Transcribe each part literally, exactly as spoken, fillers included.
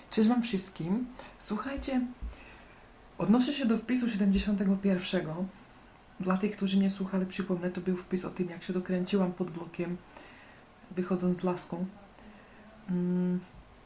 Cześć wam wszystkim. Słuchajcie, odnoszę się do wpisu siedemdziesiątego pierwszego. Dla tych, którzy mnie słuchali, przypomnę, to był wpis o tym, jak się dokręciłam pod blokiem, wychodząc z laską. Hmm.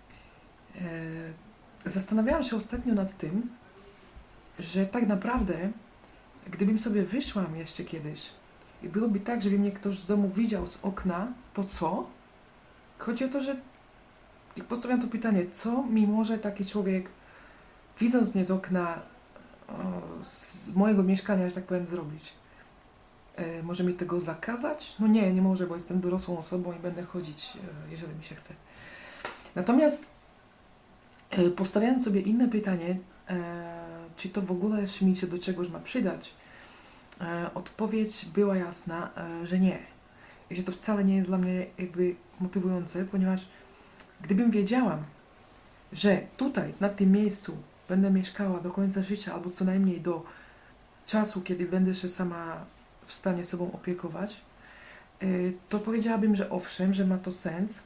E, zastanawiałam się ostatnio nad tym, że tak naprawdę, gdybym sobie wyszłam jeszcze kiedyś i byłoby tak, żeby mnie ktoś z domu widział z okna, to co? Chodzi o to, że jak postawiam to pytanie, co mi może taki człowiek, widząc mnie z okna o, z mojego mieszkania, że tak powiem, zrobić? E, może mi tego zakazać? No nie, nie może, bo jestem dorosłą osobą i będę chodzić, e, jeżeli mi się chce. Natomiast e, postawiając sobie inne pytanie, e, czy to w ogóle mi się do czegoś ma przydać, e, odpowiedź była jasna, e, że nie. I że to wcale nie jest dla mnie jakby motywujące, ponieważ gdybym wiedziała, że tutaj, na tym miejscu będę mieszkała do końca życia, albo co najmniej do czasu, kiedy będę się sama w stanie sobą opiekować, to powiedziałabym, że owszem, że ma to sens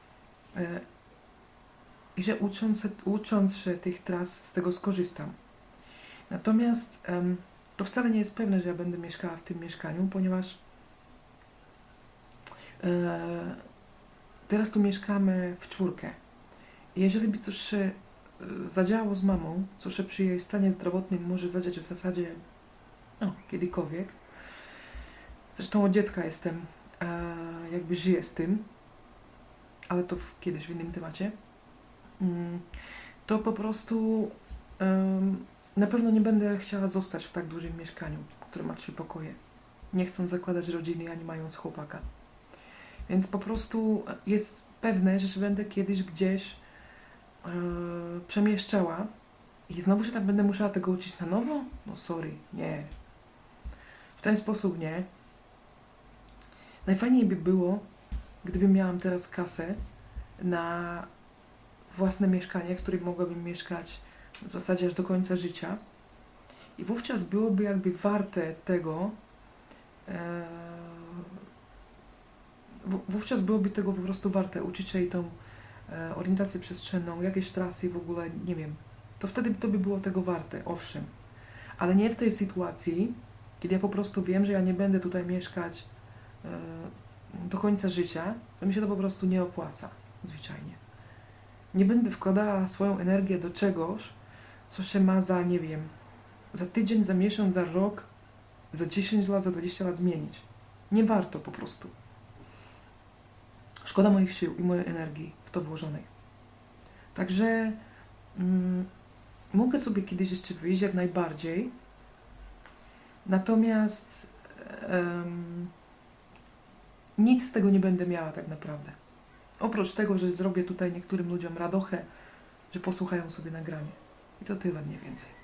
i że ucząc, ucząc się tych tras z tego skorzystam. Natomiast to wcale nie jest pewne, że ja będę mieszkała w tym mieszkaniu, ponieważ teraz tu mieszkamy w czwórkę. Jeżeli by coś się zadziało z mamą, co się przy jej stanie zdrowotnym może zadziać w zasadzie no, kiedykolwiek. Zresztą od dziecka jestem, e, jakby żyję z tym, ale to w, kiedyś w innym temacie. Mm, to po prostu e, na pewno nie będę chciała zostać w tak dużym mieszkaniu, które ma trzy pokoje. Nie chcąc zakładać rodziny, ani mając chłopaka. Więc po prostu jest pewne, że się będę kiedyś gdzieś e, przemieszczała i znowu się tak będę musiała tego uczyć na nowo? No sorry, nie. W ten sposób nie. Najfajniej by było, gdybym miałam teraz kasę na własne mieszkanie, w którym mogłabym mieszkać w zasadzie aż do końca życia. I wówczas byłoby jakby warte tego, e, wówczas byłoby tego po prostu warte uczyć się i tą e, orientację przestrzenną, jakieś trasy w ogóle, nie wiem. To wtedy to by było tego warte, owszem. Ale nie w tej sytuacji, kiedy ja po prostu wiem, że ja nie będę tutaj mieszkać e, do końca życia, to mi się to po prostu nie opłaca, zwyczajnie. Nie będę wkładała swoją energię do czegoś, co się ma za, nie wiem, za tydzień, za miesiąc, za rok, za dziesięć lat, za dwadzieścia lat zmienić. Nie warto po prostu. Szkoda moich sił i mojej energii w to włożonej. Także mm, mogę sobie kiedyś jeszcze wyjść jak najbardziej. Natomiast um, nic z tego nie będę miała tak naprawdę. Oprócz tego, że zrobię tutaj niektórym ludziom radochę, że posłuchają sobie nagranie. I to tyle mniej więcej.